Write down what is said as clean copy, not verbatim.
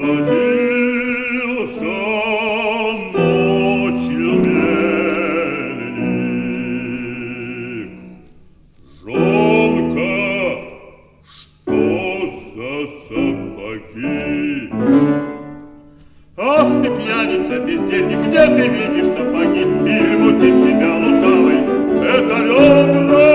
Родился ночью мельник. Жонка, что за сапоги? Ах ты, пьяница, бездельник, где ты видишь сапоги? И мутит тебя лукавый, это ведра